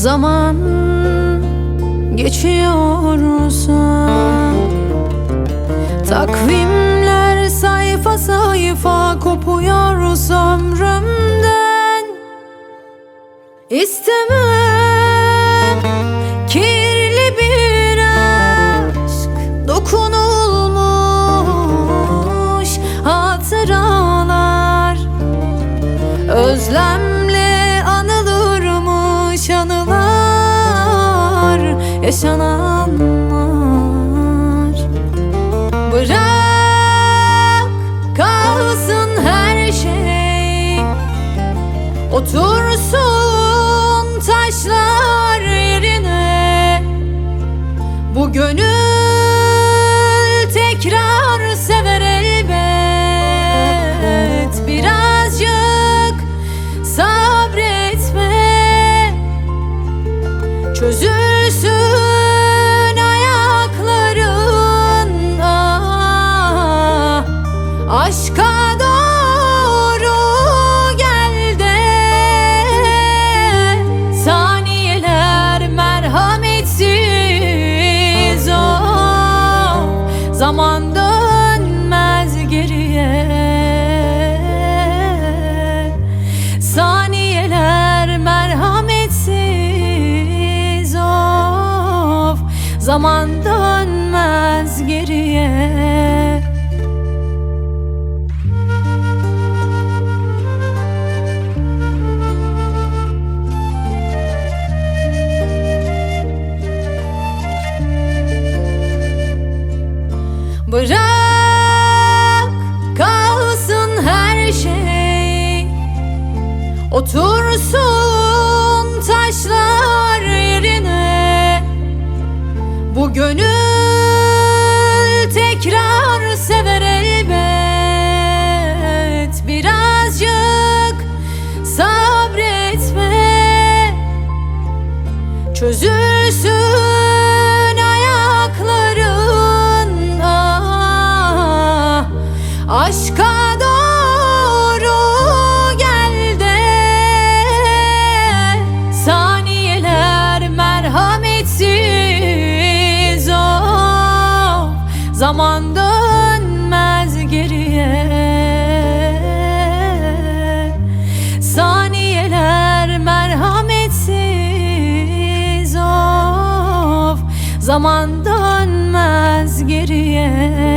Zaman geçiyorsa, takvimler sayfa sayfa kopuyor ömrümden. İstemem kirli bir aşk, dokunulmuş hatıralar, özlemle anılırmış anılar, yaşananlar. Bırak kalsın her şey, otursun taşlar yerine. Bu gönül tekrar sever elbet. Birazcık sabretme, çözülsün ayakların. Aşka doğru gel de, saniyeler merhametsiz zaman dönmez geriye. Saniyeler merhametsiz zaman dönmez geriye. Bırak kalsın her şey, otursun taşlar yerine. Bu gönül tekrar sever elbet. Birazcık sabretme, çözülsün ayakların. Aşka doğru gel de, saniyeler merhametsiz zaman dönmez geriye. Saniyeler merhametsiz zaman dönmez geriye.